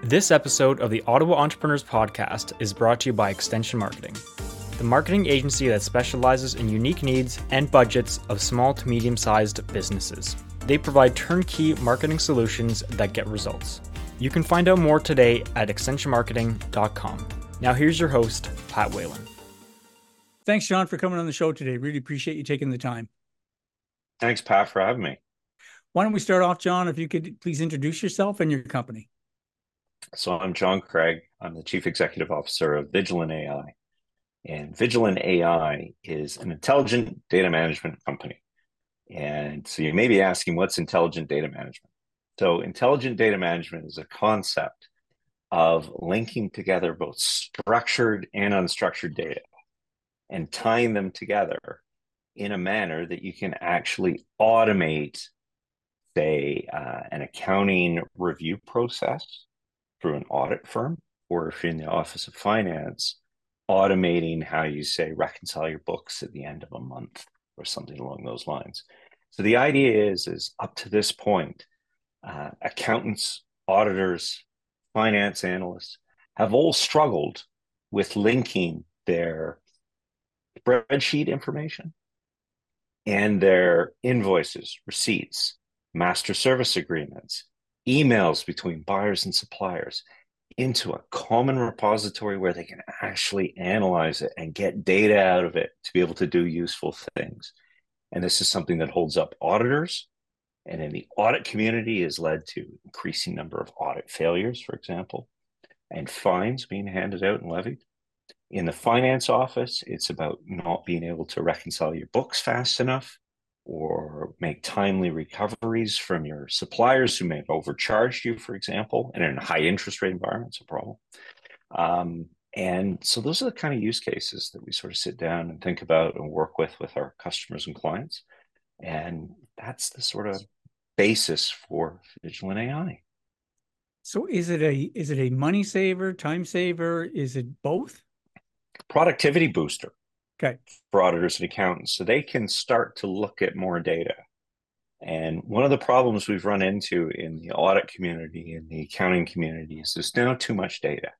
This episode of the Ottawa Entrepreneurs Podcast is brought to you by Extension Marketing, the marketing agency that specializes in unique needs and budgets of small to medium-sized businesses. They provide turnkey marketing solutions that get results. You can find out more today at extensionmarketing.com. Now here's your host, Pat Whalen. Thanks, John, for coming on the show today. Really appreciate you taking the time. Thanks, Pat, for having me. Why don't we start off, John, if you could please introduce yourself and your company. So I'm John Craig. I'm the Chief Executive Officer of Vigilant AI. And Vigilant AI is an intelligent data management company. And so you may be asking, what's intelligent data management? So intelligent data management is a concept of linking together both structured and unstructured data and tying them together in a manner that you can actually automate, say, an accounting review process through an audit firm, or if you're in the Office of Finance, automating how you, say, reconcile your books at the end of a month or something along those lines. So the idea is up to this point, accountants, auditors, finance analysts have all struggled with linking their spreadsheet information and their invoices, receipts, master service agreements, emails between buyers and suppliers into a common repository where they can actually analyze it and get data out of it to be able to do useful things. And this is something that holds up auditors, and in the audit community has led to increasing number of audit failures, for example, and fines being handed out and levied. In the finance office, it's about not being able to reconcile your books fast enough or make timely recoveries from your suppliers who may have overcharged you, for example, and in a high interest rate environment, it's a problem. And so those are the kind of use cases that we sort of sit down and think about and work with our customers and clients. And that's the sort of basis for Vigilant AI. So is it a money saver, time saver? Is it both? Productivity booster. Okay. For auditors and accountants, so they can start to look at more data. And one of the problems we've run into in the audit community, in the accounting community, is there's now too much data.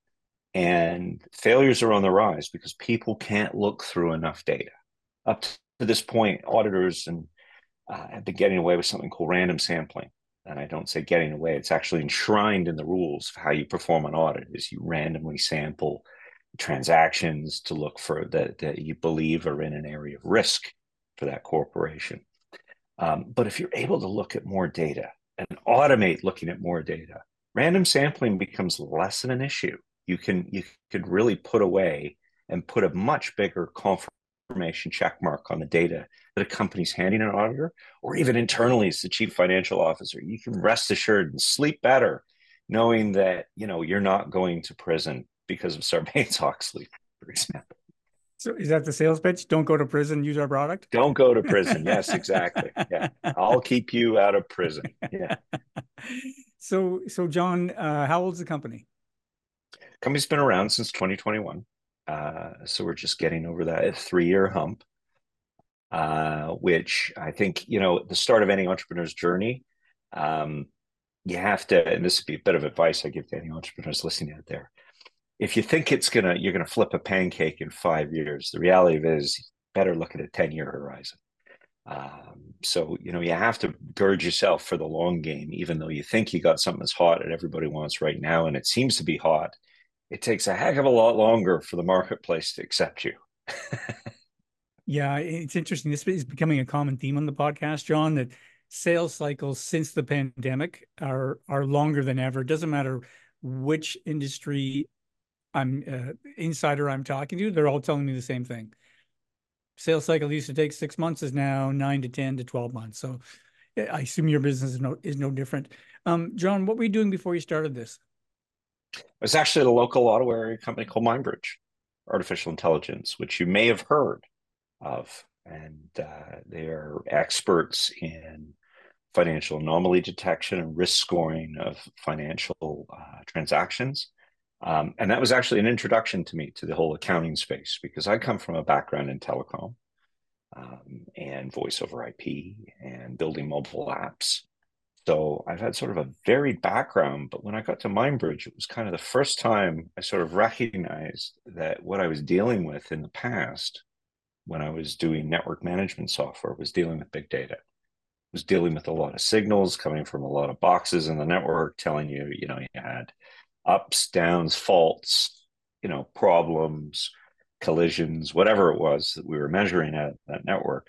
And failures are on the rise because people can't look through enough data. Up to this point, auditors have been getting away with something called random sampling. And I don't say getting away, it's actually enshrined in the rules of how you perform an audit, is you randomly sample transactions to look for that you believe are in an area of risk for that corporation. But if you're able to look at more data and automate looking at more data, random sampling becomes less of an issue. You could really put away and put a much bigger confirmation check mark on the data that a company's handing an auditor, or even internally as the chief financial officer. You can rest assured and sleep better knowing that you're not going to prison because of Sarbanes-Oxley, for example. So is that the sales pitch? Don't go to prison, use our product? Don't go to prison. Yes, exactly. Yeah. I'll keep you out of prison. Yeah. So John, how old is the company? Company's been around since 2021. So we're just getting over that 3-year hump, which I think, at the start of any entrepreneur's journey, you have to, and this would be a bit of advice I give to any entrepreneurs listening out there. If you think you're gonna flip a pancake in 5 years, the reality of it is you better look at a 10-year horizon. So you have to gird yourself for the long game, even though you think you got something that's hot and everybody wants right now, and it seems to be hot. It takes a heck of a lot longer for the marketplace to accept you. Yeah, it's interesting. This is becoming a common theme on the podcast, John, that sales cycles since the pandemic are longer than ever. It doesn't matter which industry insider I'm talking to, they're all telling me the same thing. Sales cycle used to take 6 months is now 9 to 10 to 12 months. So I assume your business is no different. John, what were you doing before you started this? I was actually at a local Ottawa area company called Mindbridge Artificial Intelligence, which you may have heard of. And they are experts in financial anomaly detection and risk scoring of financial transactions. And that was actually an introduction to me to the whole accounting space, because I come from a background in telecom and voice over IP and building mobile apps So I've had sort of a varied background, but when I got to Mindbridge, it was kind of the first time I sort of recognized that what I was dealing with in the past, when I was doing network management software, was dealing with big data. Was dealing with a lot of signals coming from a lot of boxes in the network telling you, you had ups, downs, faults, problems, collisions, whatever it was that we were measuring at that network.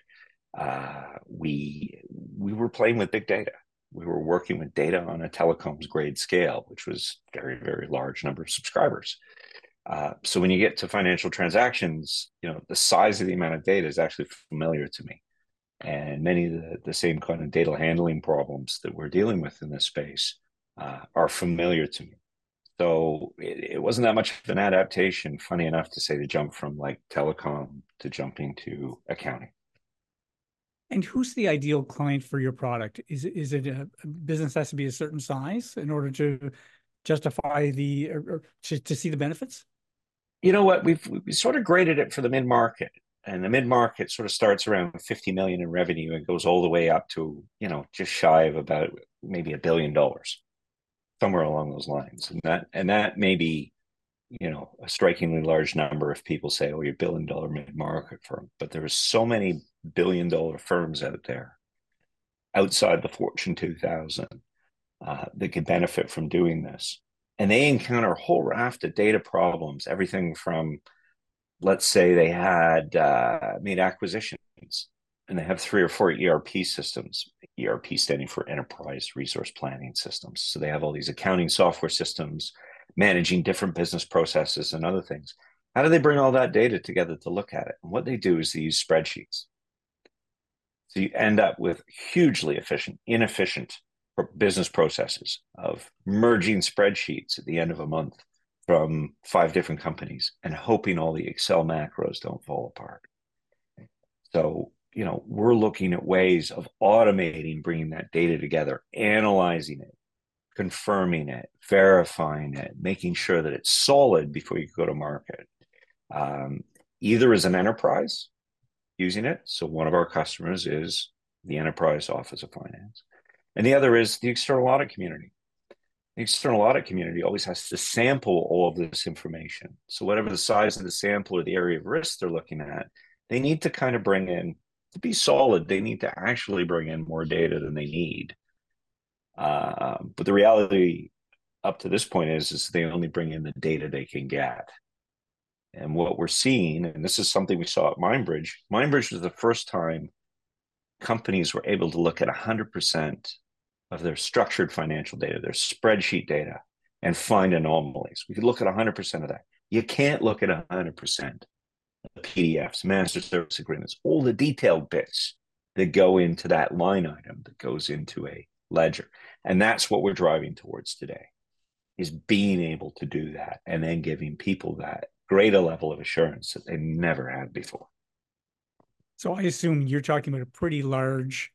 We were playing with big data. We were working with data on a telecoms grade scale, which was very, very large number of subscribers. So when you get to financial transactions, the size of the amount of data is actually familiar to me. And many of the same kind of data handling problems that we're dealing with in this space are familiar to me. So it wasn't that much of an adaptation, funny enough to say, to jump from like telecom to jumping to accounting. And who's the ideal client for your product? Is it a business has to be a certain size in order to justify or to see the benefits? You know what? We sort of graded it for the mid-market. And the mid-market sort of starts around 50 million in revenue and goes all the way up to, just shy of about maybe $1 billion, somewhere along those lines. And that may be, a strikingly large number if people say, oh, you're $1 billion mid-market firm. But there are so many billion-dollar firms out there outside the Fortune 2000 that could benefit from doing this. And they encounter a whole raft of data problems, everything from, let's say they had made acquisitions and they have 3 or 4 ERP systems, ERP standing for Enterprise Resource Planning Systems. So they have all these accounting software systems managing different business processes and other things. How do they bring all that data together to look at it? And what they do is they use spreadsheets. So you end up with hugely inefficient business processes of merging spreadsheets at the end of a month from 5 different companies and hoping all the Excel macros don't fall apart. So, we're looking at ways of automating, bringing that data together, analyzing it, confirming it, verifying it, making sure that it's solid before you go to market. Either as an enterprise using it. So one of our customers is the Enterprise Office of Finance. And the other is the external audit community. The external audit community always has to sample all of this information. So whatever the size of the sample or the area of risk they're looking at, they need to kind of bring in, to be solid, they need to actually bring in more data than they need. But the reality up to this point is they only bring in the data they can get. And what we're seeing, and this is something we saw at Mindbridge, Mindbridge was the first time companies were able to look at 100% of their structured financial data, their spreadsheet data, and find anomalies. We could look at 100% of that. You can't look at 100% of PDFs, master service agreements, all the detailed bits that go into that line item that goes into a ledger. And that's what we're driving towards today, is being able to do that and then giving people that greater level of assurance that they never had before. So I assume you're talking about a pretty large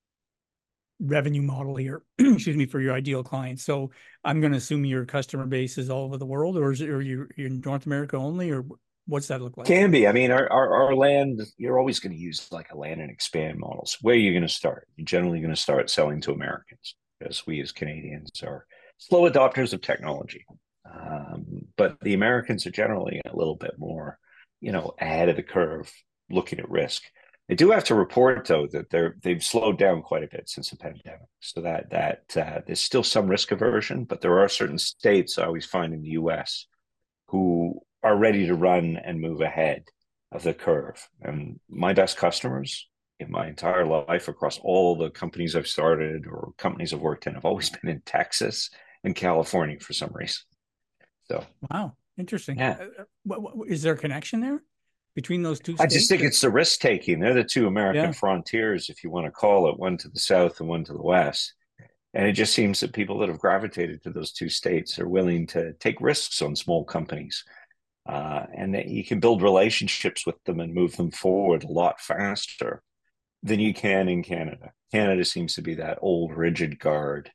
revenue model here, excuse me, for your ideal client. So I'm going to assume your customer base is all over the world, or are you in North America only, or what's that look like? Can be. I mean, our land, you're always going to use like a land and expand models. Where are you going to start? You're generally going to start selling to Americans, because we as Canadians are slow adopters of technology. But the Americans are generally a little bit more, ahead of the curve, looking at risk. They do have to report, though, that they've slowed down quite a bit since the pandemic. So that there's still some risk aversion, but there are certain states I always find in the U.S. who are ready to run and move ahead of the curve. And my best customers in my entire life, across all the companies I've started or companies I've worked in, have always been in Texas and California for some reason. So, wow, interesting. Yeah. Is there a connection there between those two I states? just think it's the risk taking. They're the two American frontiers, if you want to call it, one to the south and one to the west. And it just seems that people that have gravitated to those two states are willing to take risks on small companies. And that you can build relationships with them and move them forward a lot faster than you can in Canada. Canada seems to be that old rigid guard.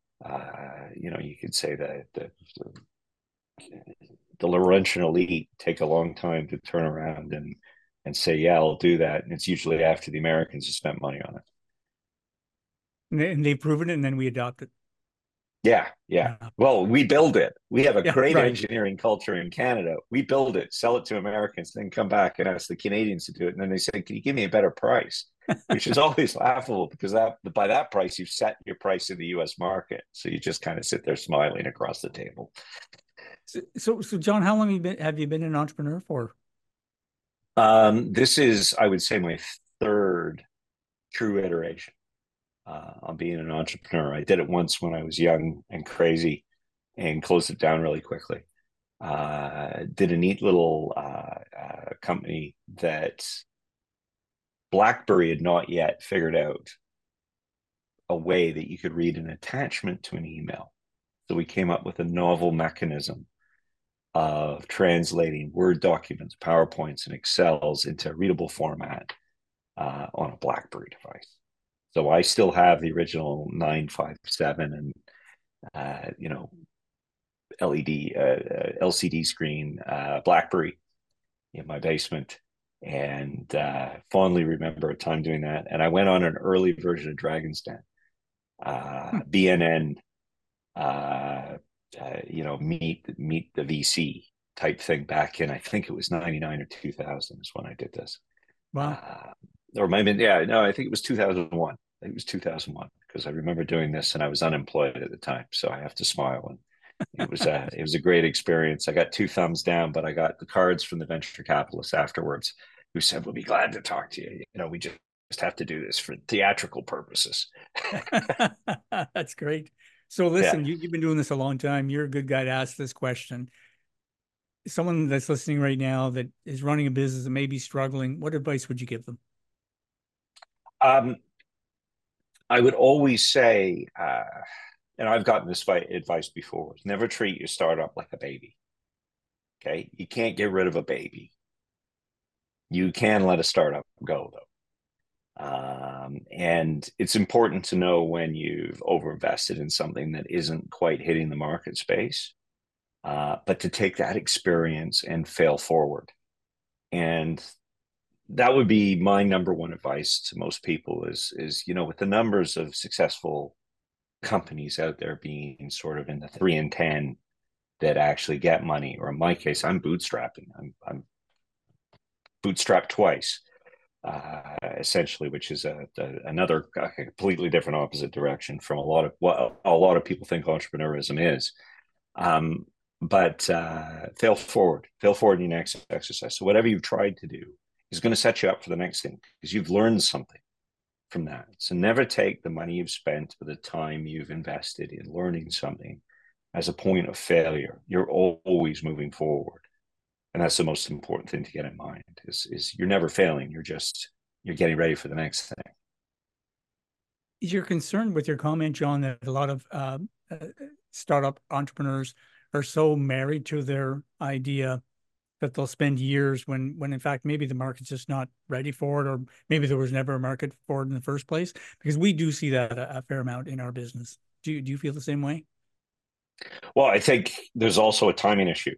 You could say that the Laurentian elite take a long time to turn around and say, yeah, I'll do that. And it's usually after the Americans have spent money on it. And they've proven it, and then we adopt it. Yeah, yeah. Yeah. Well, we build it. We have a Yeah, great right. engineering culture in Canada. We build it, sell it to Americans, then come back and ask the Canadians to do it. And then they say, "Can you give me a better price?" Which is always laughable because that by that price, you've set your price in the US market. So you just kind of sit there smiling across the table. So John, how long have you been an entrepreneur for? This is, I would say, my third true iteration on being an entrepreneur. I did it once when I was young and crazy and closed it down really quickly. Did a neat little company that BlackBerry had not yet figured out a way that you could read an attachment to an email. So we came up with a novel mechanism of translating Word documents, PowerPoints, and Excels into a readable format on a BlackBerry device. So I still have the original 957 and LED LCD screen BlackBerry in my basement, and fondly remember a time doing that. And I went on an early version of Dragon's Den, BNN, meet the VC type thing back in, I think it was 99 or 2000 is when I did this. Wow. Or maybe, yeah, no, I think it was 2001. It was 2001 because I remember doing this and I was unemployed at the time. So I have to smile. And it was a great experience. I got 2 thumbs down, but I got the cards from the venture capitalists afterwards who said, "We'll be glad to talk to you. We just have to do this for theatrical purposes." That's great. So Yeah. listen, you've been doing this a long time. You're a good guy to ask this question. Someone that's listening right now that is running a business and may be struggling, what advice would you give them? Um, I would always say, and I've gotten this advice before, never treat your startup like a baby. Okay. You can't get rid of a baby. You can let a startup go, though. And it's important to know when you've overinvested in something that isn't quite hitting the market space, but to take that experience and fail forward. And that would be my number one advice to most people is with the numbers of successful companies out there being sort of in the 3 and 10 that actually get money, or in my case, I'm bootstrapping. I'm bootstrapped twice. Essentially, which is another completely different opposite direction from a lot of what a lot of people think entrepreneurism is. But fail forward in your next exercise. So whatever you've tried to do is going to set you up for the next thing because you've learned something from that. So never take the money you've spent or the time you've invested in learning something as a point of failure. You're always moving forward. And that's the most important thing to get in mind is you're never failing. You're getting ready for the next thing. Is your concern with your comment, John, that a lot of startup entrepreneurs are so married to their idea that they'll spend years when in fact maybe the market's just not ready for it, or maybe there was never a market for it in the first place? Because we do see that a fair amount in our business. Do you feel the same way? Well, I think there's also a timing issue.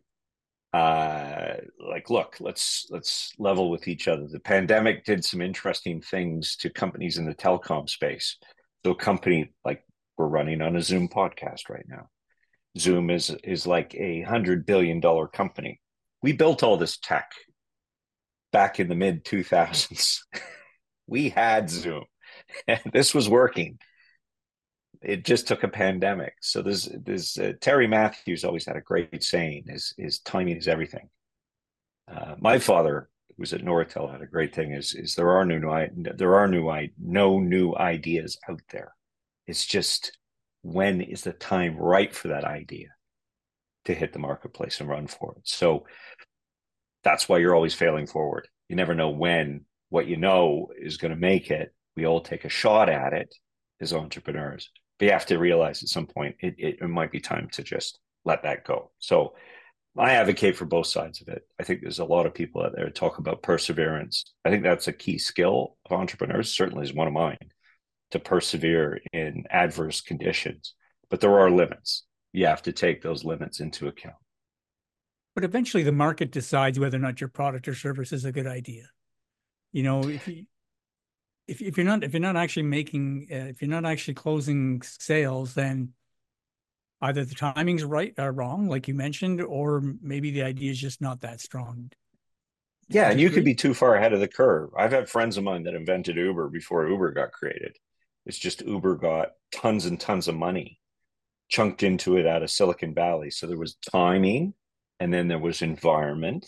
Look, let's level with each other. The pandemic did some interesting things to companies in the telecom space. So a company like we're running on a Zoom podcast right now. Zoom is like $100 billion company. We built all this tech back in the mid 2000s. We had Zoom. This was working. It just took a pandemic. So there's Terry Matthews always had a great saying: "Is timing is everything." My father, who was at Nortel, had a great thing: "Is there are no new ideas out there. It's just when is the time right for that idea to hit the marketplace and run for it." So that's why you're always failing forward. You never know when what you know is going to make it. We all take a shot at it as entrepreneurs, but you have to realize at some point it might be time to just let that go. So I advocate for both sides of it. I think there's a lot of people out there who talk about perseverance. I think that's a key skill of entrepreneurs, certainly is one of mine, to persevere in adverse conditions. But there are limits. You have to take those limits into account. But eventually the market decides whether or not your product or service is a good idea. You know, if you're not actually making if you're not actually closing sales, then either the timing's right or wrong, like you mentioned, or maybe the idea is just not that strong. Yeah, Would and you you could agree? be too far ahead of the curve. I've had friends of mine that invented Uber before Uber got created. It's just Uber got tons and tons of money chunked into it out of Silicon Valley. So there was timing, and then there was environment,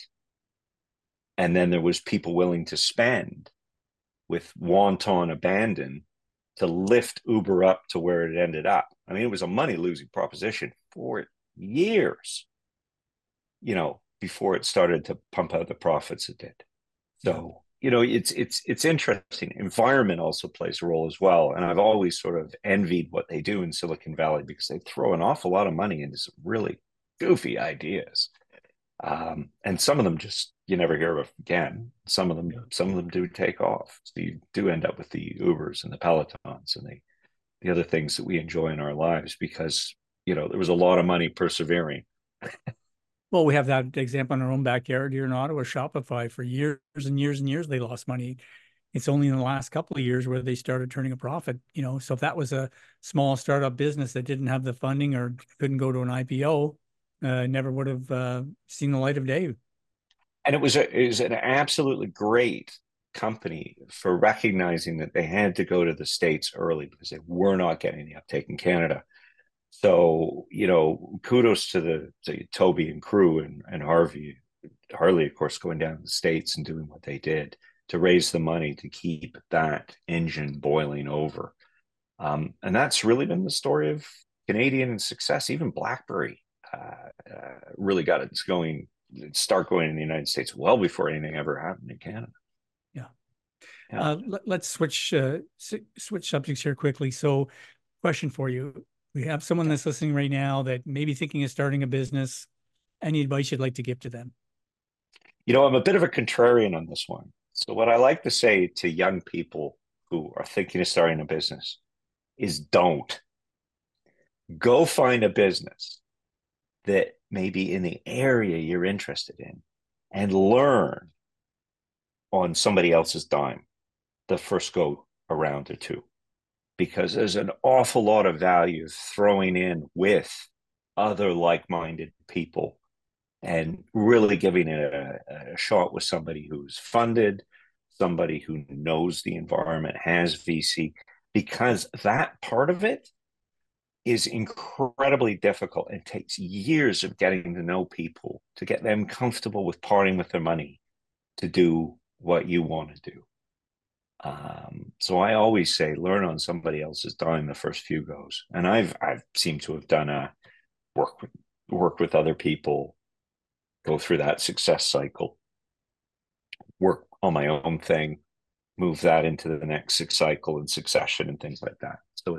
and then there was people willing to spend with wanton abandon to lift Uber up to where it ended up. I mean, it was a money losing proposition for years, before it started to pump out the profits it did. Yeah. So, it's interesting. Environment also plays a role as well. And I've always sort of envied what they do in Silicon Valley because they throw an awful lot of money into some really goofy ideas. And some of them just you never hear of again. Some of them do take off. So you do end up with the Ubers and the Pelotons and the other things that we enjoy in our lives because there was a lot of money persevering. Well, we have that example in our own backyard here in Ottawa. Shopify, for years and years and years, they lost money. It's only in the last couple of years where they started turning a profit. So if that was a small startup business that didn't have the funding or couldn't go to an IPO, never would have seen the light of day. And it was an absolutely great company for recognizing that they had to go to the States early because they were not getting the uptake in Canada. So, kudos to Toby and crew and Harley, of course, going down to the States and doing what they did to raise the money to keep that engine boiling over. And that's really been the story of Canadian success. Even BlackBerry really got its start going in the United States well before anything ever happened in Canada. Yeah. Yeah. Let's switch subjects here quickly. So, question for you. We have someone that's listening right now that may be thinking of starting a business. Any advice you'd like to give to them? I'm a bit of a contrarian on this one. So what I like to say to young people who are thinking of starting a business is don't. Go find a business that may be in the area you're interested in and learn on somebody else's dime the first go around or two. Because there's an awful lot of value throwing in with other like-minded people and really giving it a shot with somebody who's funded, somebody who knows the environment, has VC, because that part of it is incredibly difficult. It takes years of getting to know people to get them comfortable with parting with their money to do what you want to do. So I always say learn on somebody else's dime the first few goes. And I've seemed to have done a work with other people, go through that success cycle, work on my own thing, move that into the next cycle and succession and things like that. So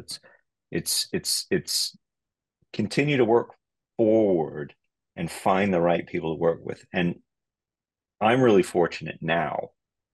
it's continue to work forward and find the right people to work with. And I'm really fortunate now.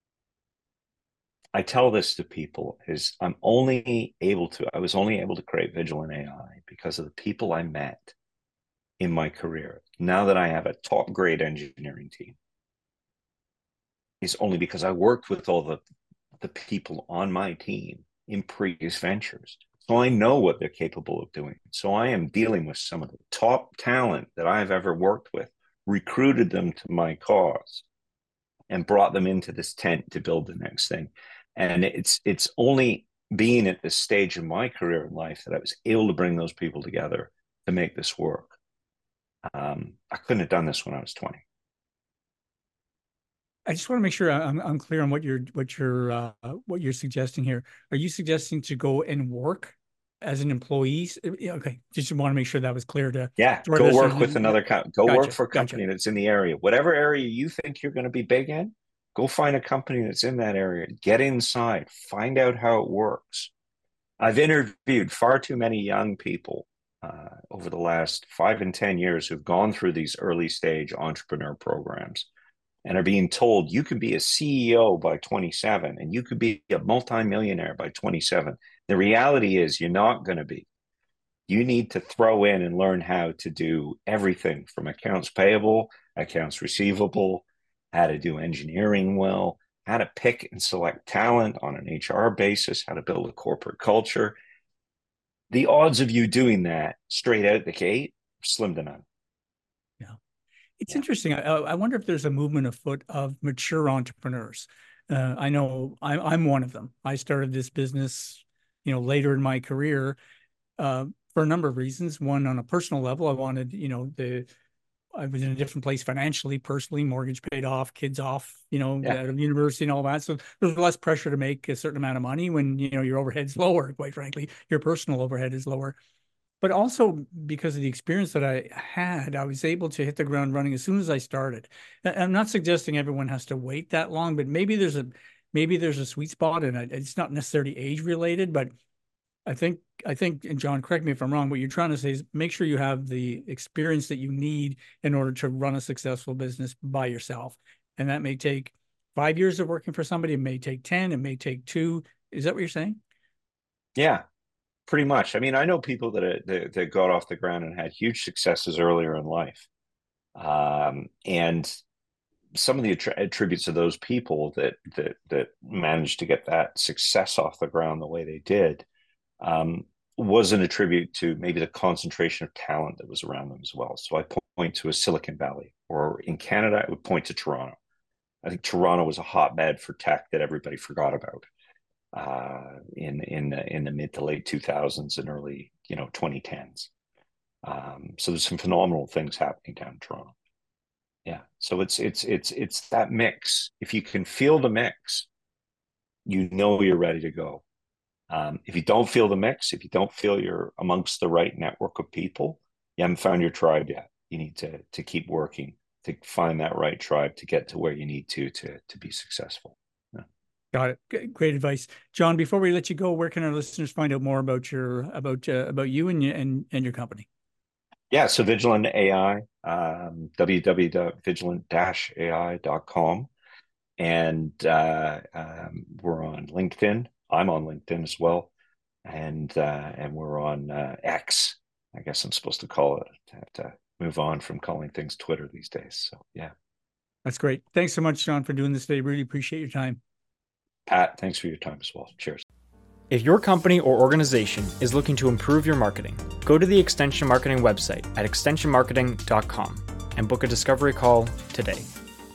I tell this to people is I was only able to create Vigilant AI because of the people I met in my career. Now that I have a top grade engineering team, it's only because I worked with all the people on my team in previous ventures. So I know what they're capable of doing. So I am dealing with some of the top talent that I've ever worked with, recruited them to my cause, and brought them into this tent to build the next thing. And it's only being at this stage in my career in life that I was able to bring those people together to make this work. I couldn't have done this when I was 20. I just want to make sure I'm clear on what you're suggesting here. Are you suggesting to go and work as an employee? Okay, just want to make sure that was clear to go work with another work for a company that's in the area. Whatever area you think you're going to be big in, go find a company that's in that area. Get inside, find out how it works. I've interviewed far too many young people over the last 5 and 10 years who've gone through these early stage entrepreneur programs and are being told you could be a CEO by 27 and you could be a multimillionaire by 27. The reality is you're not going to be. You need to throw in and learn how to do everything from accounts payable, accounts receivable, how to do engineering well, how to pick and select talent on an HR basis, how to build a corporate culture. The odds of you doing that straight out the gate are slim to none. Yeah. It's interesting. I wonder if there's a movement afoot of mature entrepreneurs. I know I'm one of them. I started this business, later in my career for a number of reasons. One, on a personal level, I wanted, I was in a different place financially, personally, mortgage paid off, kids off, out of university and all that. So there's less pressure to make a certain amount of money when, your overhead's lower, quite frankly, your personal overhead is lower. But also because of the experience that I had, I was able to hit the ground running as soon as I started. I'm not suggesting everyone has to wait that long, but maybe there's a sweet spot, and it's not necessarily age related, but I think, and John, correct me if I'm wrong, what you're trying to say is make sure you have the experience that you need in order to run a successful business by yourself. And that may take 5 years of working for somebody. It may take 10, it may take 2. Is that what you're saying? Yeah, pretty much. I mean, I know people that got off the ground and had huge successes earlier in life. And some of the attributes of those people that managed to get that success off the ground the way they did was an attribute to maybe the concentration of talent that was around them as well. So I point to a Silicon Valley, or in Canada, I would point to Toronto. I think Toronto was a hotbed for tech that everybody forgot about in the mid to late 2000s and early 2010s. So there's some phenomenal things happening down in Toronto. Yeah, so it's that mix. If you can feel the mix, you're ready to go. If you don't feel the mix, if you don't feel you're amongst the right network of people, you haven't found your tribe yet. You need to keep working to find that right tribe to get to where you need to be successful. Yeah. Got it. Great advice, John. Before we let you go, where can our listeners find out more about you and your company? Yeah, so Vigilant AI, www.vigilant-ai.com, and we're on LinkedIn. I'm on LinkedIn as well, and we're on X. I guess I'm supposed to call it. I have to move on from calling things Twitter these days. So yeah, that's great. Thanks so much, John, for doing this today. Really appreciate your time. Pat, thanks for your time as well. Cheers. If your company or organization is looking to improve your marketing, go to the Extension Marketing website at extensionmarketing.com and book a discovery call today.